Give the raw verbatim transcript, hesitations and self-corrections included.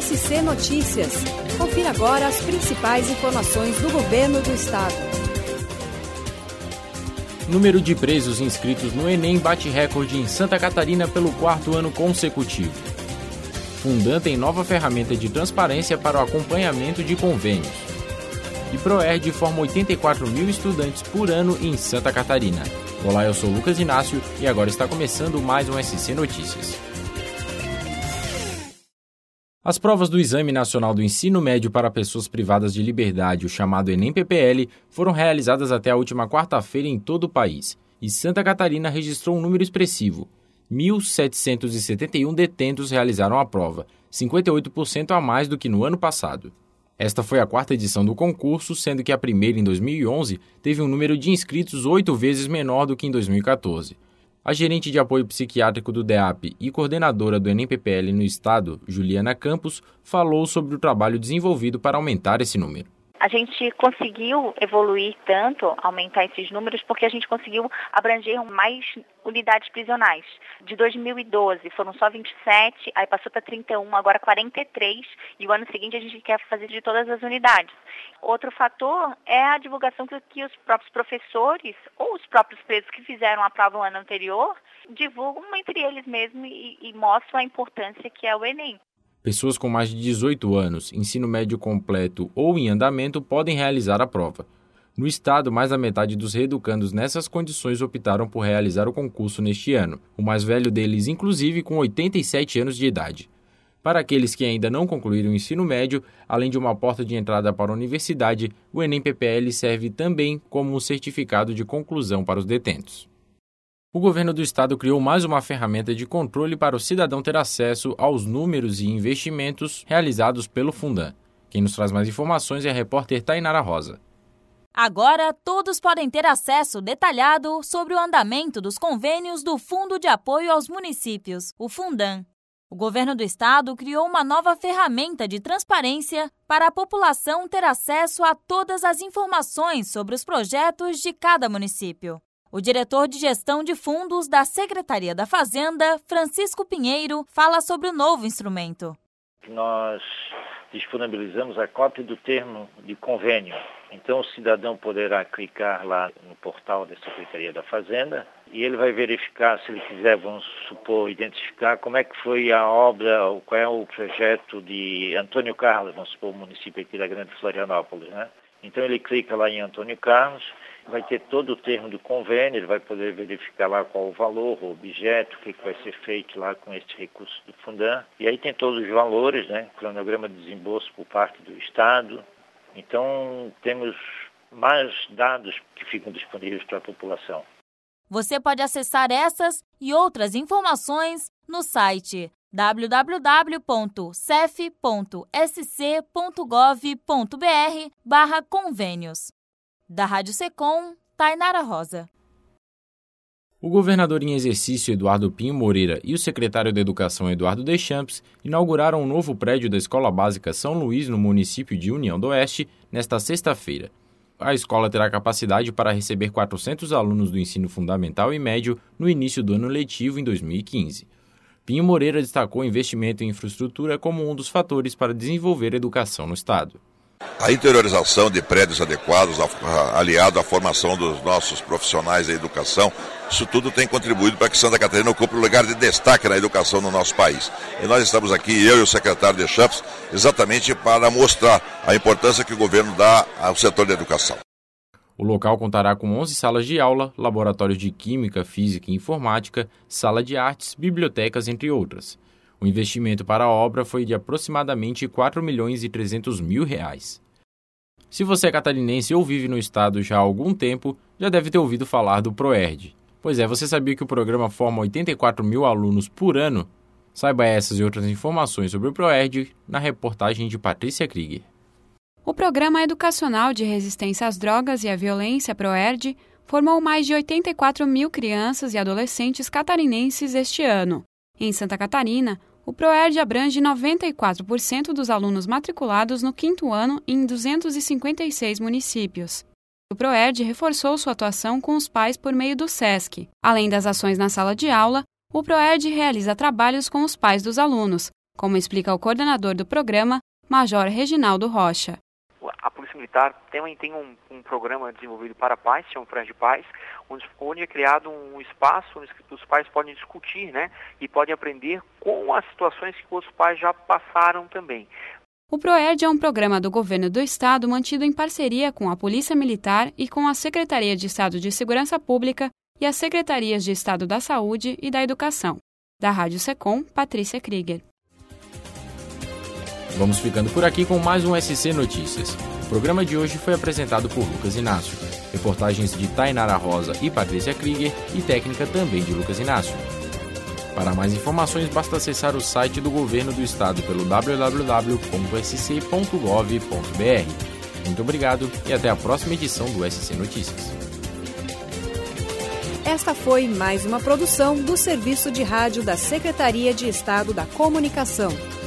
S C Notícias. Confira agora as principais informações do governo do estado. Número de presos inscritos no Enem bate recorde em Santa Catarina pelo quarto ano consecutivo. Fundan tem nova ferramenta de transparência para o acompanhamento de convênios. E Proerd forma oitenta e quatro mil estudantes por ano em Santa Catarina. Olá, eu sou Lucas Inácio e agora está começando mais um S C Notícias. As provas do Exame Nacional do Ensino Médio para Pessoas Privadas de Liberdade, o chamado Enem P P L, foram realizadas até a última quarta-feira em todo o país, e Santa Catarina registrou um número expressivo. mil setecentos e setenta e um detentos realizaram a prova, cinquenta e oito por cento a mais do que no ano passado. Esta foi a quarta edição do concurso, sendo que a primeira, em dois mil e onze, teve um número de inscritos oito vezes menor do que em dois mil e catorze. A gerente de apoio psiquiátrico do D E A P e coordenadora do Enem P P L no estado, Juliana Campos, falou sobre o trabalho desenvolvido para aumentar esse número. A gente conseguiu evoluir tanto, aumentar esses números, porque a gente conseguiu abranger mais unidades prisionais. De dois mil e doze foram só vinte e sete, aí passou para trinta e um, agora quarenta e três, e o ano seguinte a gente quer fazer de todas as unidades. Outro fator é a divulgação que, que os próprios professores ou os próprios presos que fizeram a prova no ano anterior divulgam entre eles mesmos e, e mostram a importância que é o Enem. Pessoas com mais de dezoito anos, ensino médio completo ou em andamento podem realizar a prova. No estado, mais da metade dos reeducandos nessas condições optaram por realizar o concurso neste ano, o mais velho deles inclusive com oitenta e sete anos de idade. Para aqueles que ainda não concluíram o ensino médio, além de uma porta de entrada para a universidade, o Enem P P L serve também como um certificado de conclusão para os detentos. O governo do estado criou mais uma ferramenta de controle para o cidadão ter acesso aos números e investimentos realizados pelo Fundan. Quem nos traz mais informações é a repórter Tainara Rosa. Agora, todos podem ter acesso detalhado sobre o andamento dos convênios do Fundo de Apoio aos Municípios, o Fundan. O governo do estado criou uma nova ferramenta de transparência para a população ter acesso a todas as informações sobre os projetos de cada município. O diretor de gestão de fundos da Secretaria da Fazenda, Francisco Pinheiro, fala sobre o novo instrumento. Nós disponibilizamos a cópia do termo de convênio. Então o cidadão poderá clicar lá no portal da Secretaria da Fazenda e ele vai verificar, se ele quiser, vamos supor, identificar como é que foi a obra, ou qual é o projeto de Antônio Carlos, vamos supor, o município aqui da Grande Florianópolis, né? Então ele clica lá em Antônio Carlos, vai ter todo o termo do convênio, ele vai poder verificar lá qual o valor, o objeto, o que vai ser feito lá com este recurso do Fundan. E aí tem todos os valores, né? Cronograma de desembolso por parte do Estado. Então temos mais dados que ficam disponíveis para a população. Você pode acessar essas e outras informações no site w w w ponto c e f ponto s c ponto gov ponto b r barra convênios. Da Rádio Secom, Tainara Rosa. O governador em exercício Eduardo Pinho Moreira e o secretário da Educação Eduardo Deschamps inauguraram um novo prédio da Escola Básica São Luís, no município de União do Oeste, nesta sexta-feira. A escola terá capacidade para receber quatrocentos alunos do ensino fundamental e médio no início do ano letivo em dois mil e quinze. Pinho Moreira destacou o investimento em infraestrutura como um dos fatores para desenvolver a educação no estado. A interiorização de prédios adequados, aliado à formação dos nossos profissionais da educação, isso tudo tem contribuído para que Santa Catarina ocupe um lugar de destaque na educação no nosso país. E nós estamos aqui, eu e o secretário Deschamps, exatamente para mostrar a importância que o governo dá ao setor da educação. O local contará com onze salas de aula, laboratórios de Química, Física e Informática, sala de artes, bibliotecas, entre outras. O investimento para a obra foi de aproximadamente quatro milhões e trezentos mil reais. Se você é catarinense ou vive no estado já há algum tempo, já deve ter ouvido falar do Proerd. Pois é, você sabia que o programa forma oitenta e quatro mil alunos por ano? Saiba essas e outras informações sobre o Proerd na reportagem de Patrícia Krieger. O Programa Educacional de Resistência às Drogas e à Violência, Proerd, formou mais de oitenta e quatro mil crianças e adolescentes catarinenses este ano. Em Santa Catarina, o Proerd abrange noventa e quatro por cento dos alunos matriculados no quinto ano em duzentos e cinquenta e seis municípios. O Proerd reforçou sua atuação com os pais por meio do SESC. Além das ações na sala de aula, o Proerd realiza trabalhos com os pais dos alunos, como explica o coordenador do programa, Major Reginaldo Rocha. A Polícia Militar também tem um, um programa desenvolvido para pais, chama Frente de Pais, onde, onde é criado um espaço onde os pais podem discutir, né, e podem aprender com as situações que os pais já passaram também. O PROERD é um programa do Governo do Estado mantido em parceria com a Polícia Militar e com a Secretaria de Estado de Segurança Pública e as Secretarias de Estado da Saúde e da Educação. Da Rádio Secom, Patrícia Krieger. Vamos ficando por aqui com mais um S C Notícias. O programa de hoje foi apresentado por Lucas Inácio. Reportagens de Tainara Rosa e Patrícia Krieger e técnica também de Lucas Inácio. Para mais informações, basta acessar o site do Governo do Estado pelo w w w ponto s c ponto gov ponto b r. Muito obrigado e até a próxima edição do S C Notícias. Esta foi mais uma produção do Serviço de Rádio da Secretaria de Estado da Comunicação.